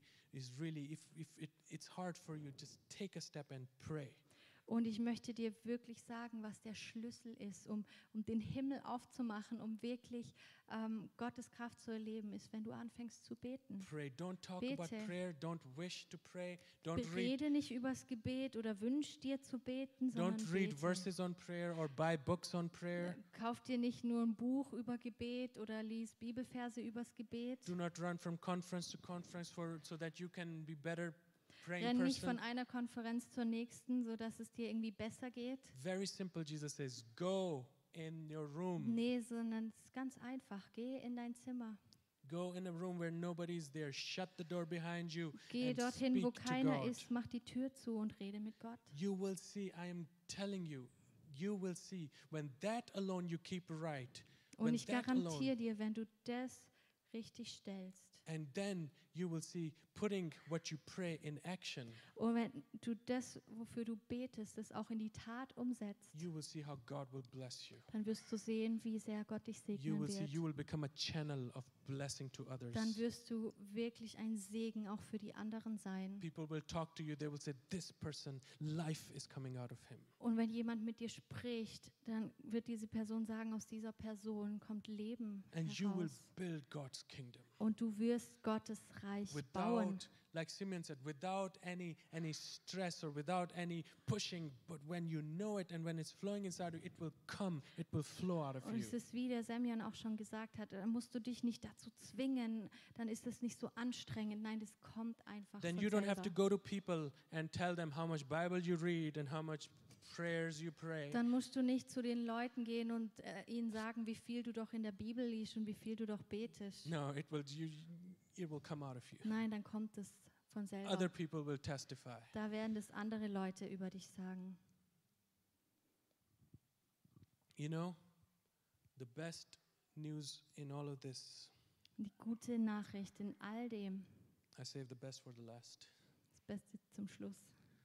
if it's hard for you, just take a step and pray. Und ich möchte dir wirklich sagen, was der Schlüssel ist, um den Himmel aufzumachen, um wirklich Gottes Kraft zu erleben, ist, wenn du anfängst zu beten. Pray. Don't talk Bete. about prayer. Don't wish to pray. Don't read. Berede nicht übers Gebet oder wünsch dir zu beten, sondern Don't read bete. verses on prayer or buy books on prayer. Kauf dir nicht nur ein Buch über Gebet oder lies Bibelverse übers Gebet. Do not run from conference to conference so that you can be better praying Renn nicht von person. einer Konferenz zur nächsten, sodass es dir irgendwie besser geht. Very simple. Jesus says, go in your room. Nee, sondern es ist ganz einfach. Geh in dein Zimmer. Go in a room where nobody's there. Shut the door behind you Geh and dorthin, wo speak to keiner God. ist, mach die Tür zu und rede mit Gott. You will see, I am telling you, you will see, when that alone you keep right, Und when ich that garantiere alone, dir, wenn du das richtig stellst and then you will see putting what you pray in action, und wenn du das, wofür du betest, das auch in die Tat umsetzt, you will see how God will bless you. dann wirst du sehen, wie sehr Gott dich You segnen will see, you wird. will become a channel of blessing to others. Dann wirst du wirklich ein Segen auch für die anderen sein. People will talk to you, they will say, this person, life is coming out of him. Und wenn jemand mit dir spricht, dann wird diese Person sagen, aus dieser Person kommt Leben And you will heraus. build God's kingdom. Und du wirst Gottes Reich bauen. Without, like Simeon said, without any stress or without any pushing, but when you know it and when it's flowing inside you, it will come, it will flow out of Und you. es ist, wie der Semyon auch schon gesagt hat, dann musst du dich nicht dazu zwingen, dann ist es nicht so anstrengend. Nein, das kommt einfach Then von you don't have to selber. go to people and tell them how much Bible you read and how much prayers you pray. Dann musst du nicht zu den Leuten gehen und ihnen sagen, wie viel du doch in der Bibel liest und wie viel du doch betest. No, it will come out of you. Nein, dann kommt es von Other selber. people will testify. Da werden das andere Leute über dich sagen. You know, the best news in all of this, Die gute Nachricht in all dem, I save the best for the last. das Beste zum Schluss.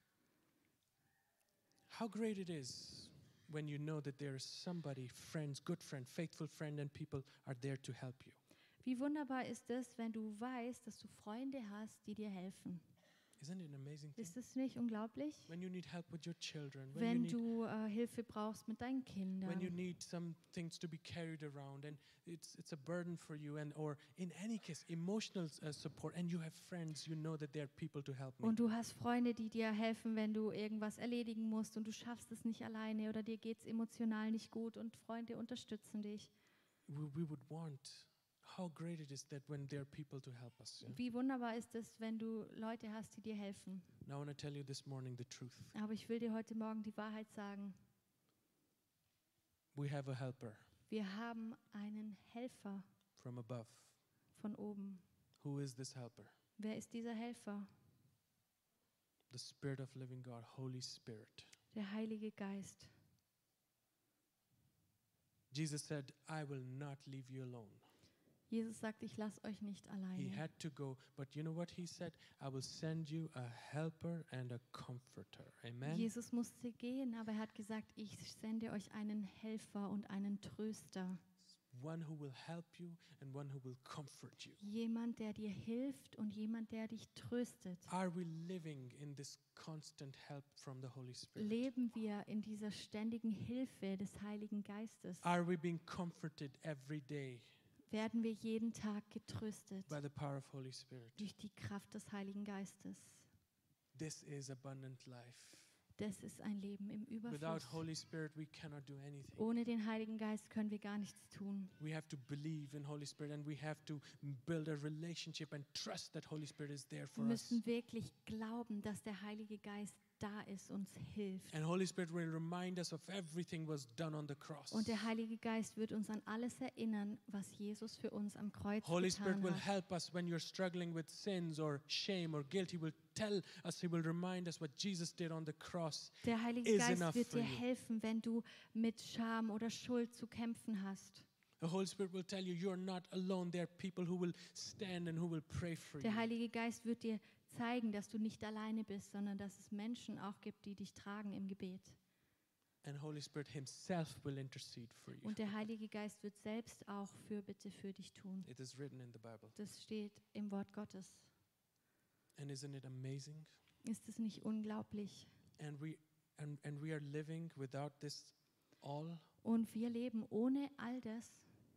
How great it is when you know that there is somebody, friends, good friend, faithful friend, and people are there to help you. Wie wunderbar ist es, wenn du weißt, dass du Freunde hast, die dir helfen. Isn't it an amazing thing? Ist es nicht unglaublich? When you need help with your children, Wenn du Hilfe brauchst mit deinen when you Kindern. need some things to be carried around and it's a burden for you, and or in any case emotional support, and you have friends, you know that there are people to help me. Und du hast Freunde, die dir helfen, wenn du irgendwas erledigen musst und du schaffst es nicht alleine oder dir geht es emotional nicht gut und Freunde unterstützen dich. We would want, how great it is that when there are people to help us. Yeah? Wie wunderbar ist es, wenn du Leute hast, die dir helfen. Now I want to tell you this morning the truth. Aber ich will dir heute Morgen die Wahrheit sagen. We have a helper Wir haben einen Helfer from above. von oben. Who is this helper? Wer ist dieser Helfer? The Spirit of living God, Holy Spirit. Der Heilige Geist. Jesus said, I will not leave you alone. Jesus sagt, ich lasse euch nicht He alleine. had to go, but you know what he said? I will send you a helper and a comforter. Amen. Jesus musste gehen, aber er hat gesagt, ich sende euch einen Helfer und einen Tröster. One who will help you and one who will comfort you. Jemand, der dir hilft und jemand, der dich tröstet. Are we living in this constant help from the Holy Spirit? Leben wir in dieser ständigen Hilfe des Heiligen Geistes? Are we being comforted every day Werden wir jeden Tag getröstet by the power of Holy Spirit? durch die Kraft des Heiligen Geistes? This is abundant life. Das ist ein Leben im Without Überfluss. Holy Spirit, we cannot do anything. Ohne den Heiligen Geist können wir gar nichts tun. We have to believe in Holy Spirit and we have to build a relationship and trust that Holy Spirit is there Wir for us. müssen wirklich glauben, dass der Heilige Geist da ist, uns hilft. And Holy Spirit will remind us of everything was done on the cross. Und der Heilige Geist wird uns an alles erinnern, was Jesus für uns am Kreuz Holy Spirit getan will hat. help us when you're struggling with sins or shame or guilt. He will tell us, He will remind us what Jesus did on the cross. Der Heilige is Geist enough wird for dir you. helfen, wenn du mit Scham oder Schuld zu kämpfen hast. The Holy Spirit will tell you you're not alone. There are people who will stand and who will pray for Der you. Heilige Geist wird dir zeigen, dass du nicht alleine bist, sondern dass es Menschen auch gibt, die dich tragen im Gebet. And Holy Spirit Himself will intercede for you. Und der Heilige Geist wird selbst auch Fürbitte für dich tun. It is written in the Bible. Das steht im Wort Gottes. And isn't it amazing? Ist es nicht unglaublich? And we are living without this all. Und wir leben ohne all das.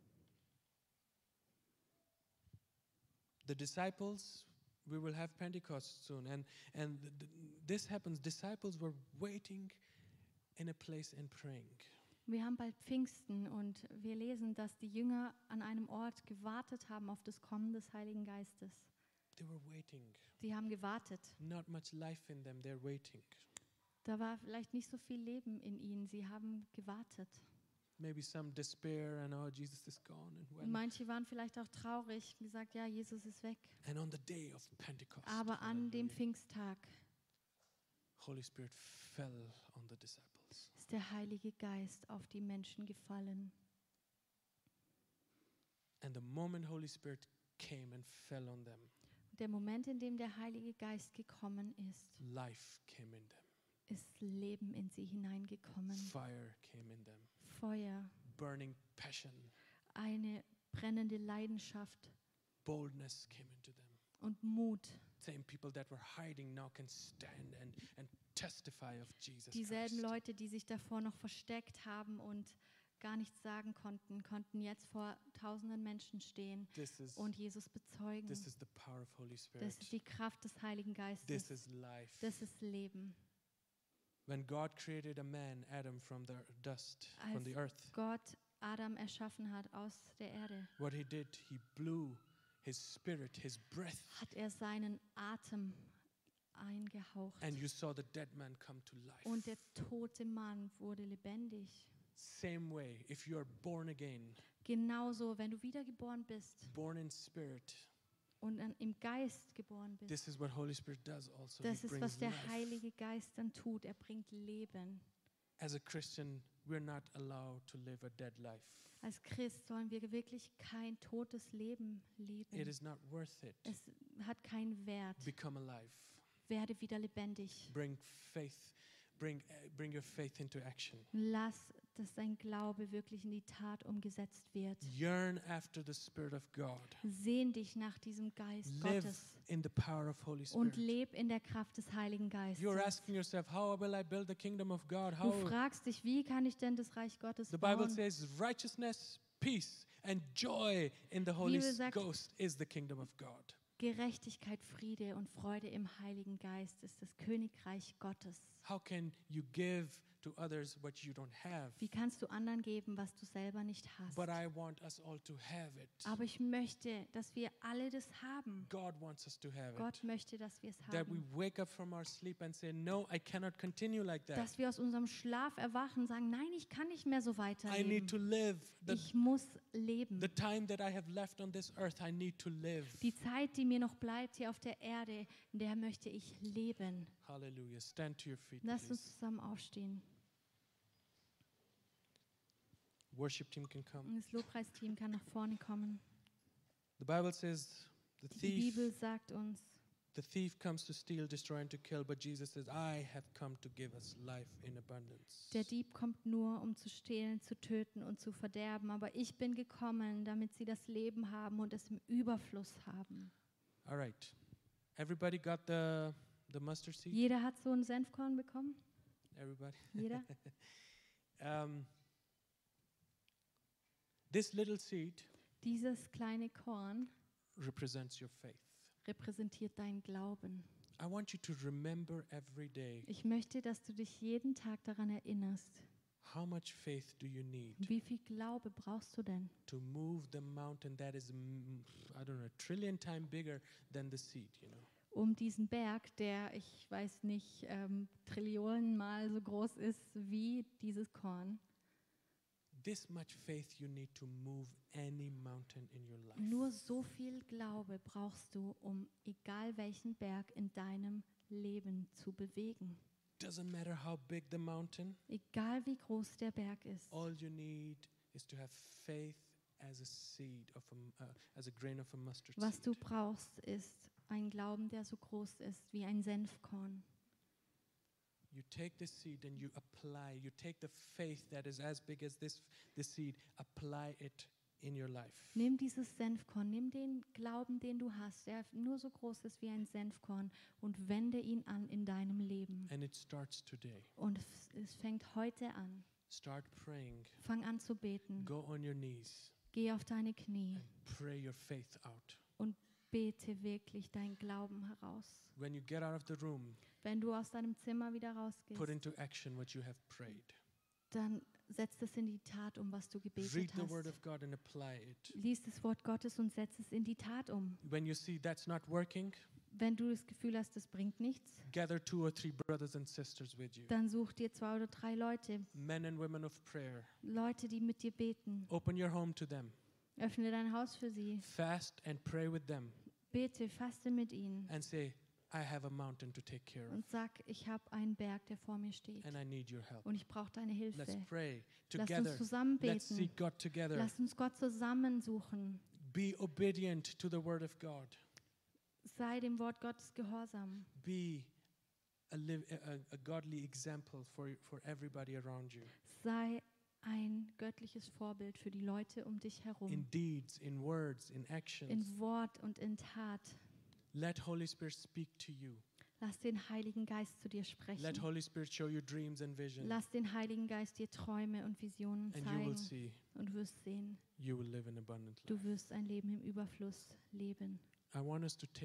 The disciples, we will have Pentecost soon, and this happens. Disciples were waiting in a place and praying. Wir haben bald Pfingsten und wir lesen, dass die Jünger an einem Ort gewartet haben auf das Kommen des Heiligen Geistes. They were waiting. Sie haben gewartet. Not much life in them. They're waiting. Da war vielleicht nicht so viel Leben in ihnen. Sie haben gewartet. Maybe some despair and oh, Jesus is gone. And Und when? manche waren vielleicht auch traurig und gesagt, ja, Jesus ist weg. And on the day of Pentecost, Aber an dem hallelujah, Pfingsttag Holy Spirit fell on the disciples. ist der Heilige Geist auf die Menschen gefallen. And the moment Holy Spirit came and fell on them, Der Moment, in dem der Heilige Geist gekommen ist, life came in them. ist Leben in sie hineingekommen. Fire came in them. Feuer, Burning passion. eine brennende Leidenschaft Boldness came into them. und Mut. Same people that were hiding now can stand and testify of Jesus Dieselben Christ. Leute, die sich davor noch versteckt haben und gar nichts sagen konnten, konnten jetzt vor tausenden Menschen stehen und Jesus bezeugen. This is the power of Holy Das Spirit. ist die Kraft des Heiligen This Geistes. is life. Das ist Leben. When God created a man, Adam, from the dust, from Als the earth, Gott Adam erschaffen hat aus der Erde, what he did, he blew his spirit, his breath, hat er seinen Atem eingehaucht. and you saw the dead man come to Und life. der tote Mann wurde lebendig. Same way, if you are born again, Genauso, wenn du wiedergeboren bist born in spirit, und im Geist geboren bist. this is what Holy Spirit does also. Das He ist, was brings der life. Heilige Geist dann tut. Er bringt Leben. As a Christian, we're not allowed to live a dead life. Als Christ sollen wir wirklich kein totes Leben leben. It is not worth it. Es hat keinen Wert. Become alive. Werde wieder lebendig. Bring faith. Bring your faith into action. Lass, dass dein Glaube wirklich in die Tat umgesetzt wird. Yearn after the Spirit of God. Sehn dich nach diesem Geist Live Gottes in the power of Holy und Spirit. leb in der Kraft des Heiligen Geistes. You're asking yourself, how will I build the kingdom of God? Du How? fragst dich, wie kann ich denn das Reich Gottes The Bible bauen? says righteousness, peace, and joy in the Holy Bibel sagt- Ghost is the kingdom of God. Gerechtigkeit, Friede und Freude im Heiligen Geist ist das Königreich Gottes. How can you give to others what you don't have? Wie kannst du anderen geben, was du selber nicht hast? But I want us all to have it. Aber ich möchte, dass wir alle das haben. God wants us to have Gott it. möchte, dass wir es That we haben. wake up from our sleep and say, no, I cannot continue like that. Dass wir aus unserem Schlaf erwachen und sagen, nein, ich kann nicht mehr so I need to weiterleben. live. Ich muss leben. The time that I have left on this earth, I need to live. Die Zeit, die mir noch bleibt hier auf der Erde, in der möchte ich leben. Hallelujah. Stand to your feet, Lass uns please. zusammen aufstehen. Worship team can come. Und das Lobpreisteam kann nach vorne kommen. The Bible says Die Bibel sagt uns, the thief comes to steal, destroy and to kill, but Jesus says, I have come to give us life in abundance. der Dieb kommt nur, um zu stehlen, zu töten und zu verderben. Aber ich bin gekommen, damit sie das Leben haben und es im Überfluss haben. All right. Everybody got the mustard seed? Jeder hat so ein Senfkorn bekommen? Everybody? Jeder? This little seed Dieses kleine Korn represents your faith. repräsentiert deinen Glauben. I want you to remember every day, Ich möchte, dass du dich jeden Tag daran erinnerst. how much faith do you need Wie viel Glaube brauchst du denn, to move the mountain that is, I don't know, a trillion times bigger than the seed, you know? um diesen Berg, der, ich weiß nicht, Trillionenmal so groß ist wie dieses Korn. This much faith you need to move any mountain in your life. Nur so viel Glaube brauchst du, um egal welchen Berg in deinem Leben zu bewegen. Doesn't matter how big the mountain, Egal wie groß der Berg ist. all you need is to have faith as a seed of as a grain of a mustard Was du seed. brauchst, ist ein Glauben, der so groß ist wie ein Senfkorn. You take the seed and you apply. You take the faith that is as big as this seed, apply it in your life. Nimm dieses Senfkorn, nimm den Glauben, den du hast, der nur so groß ist wie ein Senfkorn und wende ihn an in deinem Leben. And it starts today. Und es fängt heute an. Start praying. Fang an zu beten. Go on your knees Geh auf deine Knie and pray your faith out. und bete wirklich deinen Glauben heraus. When you get out of the room, Wenn du aus deinem Zimmer wieder put rausgehst, into action what you have prayed. dann setz es in die Tat um, was du Read gebetet the word hast. of God and apply it. Lies das Wort Gottes und setz es in die Tat um. When you see that's not working, Wenn du das Gefühl hast, das bringt nichts, gather 2 or 3 brothers and sisters with you. dann such dir 2 oder 3 Leute, Men and women of prayer. Leute, die mit dir beten. Open your home to them. Öffne dein Haus für sie. Fast and pray with them Bete, faste mit ihnen and say, I have a mountain to take care of und sag, ich habe einen Berg, der vor mir steht and I need your help. und ich brauche deine Let's Hilfe. pray Lass together. uns zusammen Let's beten. seek God together. Lass uns Gott zusammensuchen. Be obedient to the word of God. Sei dem Wort Gottes gehorsam. Be a godly example for everybody around you. Sei ein göttliches Vorbild für die Leute um dich herum. In deeds, in words, in actions. In Wort und in Tat. Let Holy Spirit speak to you. Lass den Heiligen Geist zu dir Let sprechen. Holy Spirit show you dreams and visions. Lass den Heiligen Geist dir Träume und Visionen And you will zeigen. see Und du wirst sehen, you will live an abundant life. du wirst ein Leben im Überfluss leben. I want us to take